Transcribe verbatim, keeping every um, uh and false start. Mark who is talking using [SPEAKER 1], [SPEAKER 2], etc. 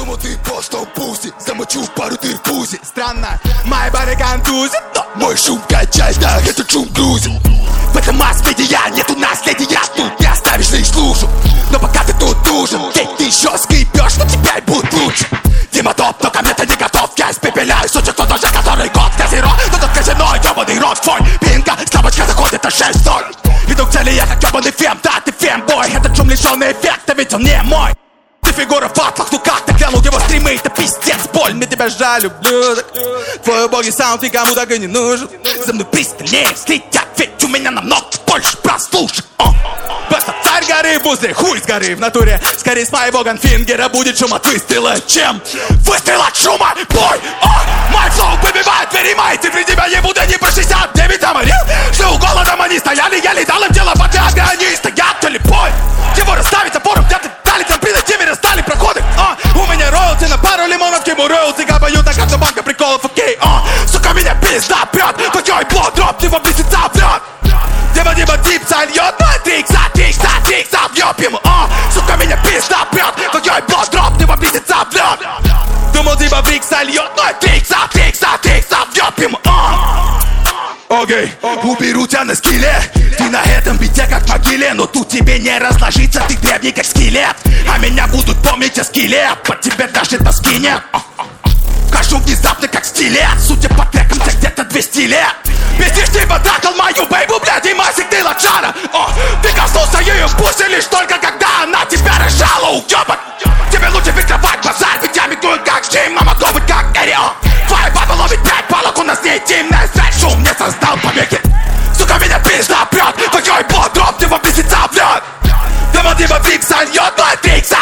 [SPEAKER 1] Думал, ты просто пуси, замочу пару ты в пузе. Странно, моя бары контузит, но мой шум качает, да, это шум грузит. В этом масс-медиа нету наследия, тут не оставишь лишь лужу. Но пока ты тут нужен, ведь ты еще скрипешь, но тебя и будет лучше. Дима топ, но ко мне ты не готов. Я испепеляю сучек, кто тоже который год казино. Но тут казино, ебаный рот твой. Бинго, слабочка заходит на шесть ноль. Иду к цели, я как ебаный фем, да, ты фембой. Этот шум лишенный эффекта, ведь он не мой. Ты фигура в фатлах, ну как ты глянул его стримы, это пиздец, боль, мне тебя жаль, люблю. Твой убогий саунд никому так и не нужен. За мной пристальнее следят, ведь у меня намного больше прослушек. Просто царь горы возле хуй с горы в натуре. Скорее с моего ганфингера будет шум от выстрела, чем выстрел от шума. Бой, о, мой флоу выбивает двери мои. Цифры тебя ебут, они про шестьдесят девять заморил. Что у голодом они стояли, я летал им дело под ряды. Они стоят, то ли бой. Его расставить опору, где-то дали, там прилетели, расстали проходы. А, у меня роялти на пару лимонов, ему роялти капают на карту банка приколов, окей. А, сука, меня пизда прет, твой блод дроп, его близится врет. Дима, Дима, дип сольет, но трикса, трикса, трикса, въеб ему, а, сука, меня пизда прет, твой блод дроп, его близится врет. Думал, Дима, брик сольет, но трикса, трикса, трикса, въеб ему, а. Окей, okay. Уберу тебя на скилле. Ты на этом бите как в могиле, но тут тебе не разложиться, ты древний как скелет. А меня будут помнить о скеле, под тебе даже тоски нет. Кажу внезапно как стилет, судя по трекам, тебе где-то двести лет. Пиздишь, типа трахал мою бейбу, блядь, и Масик, ты лачара. Ты коснулся ее вкуса лишь только когда она тебя рожала, уёбок. Тебе лучше прикрывать базар, ведь я мигрую как Джим, а могу быть как Эрио. Твоя баба ловит пять палок, у нас не интимная связь, шум не создал помехи. Сука, меня пизда прет, твой блод дроп, его близится врет. Дима, Дима, трик сольет, но трикса,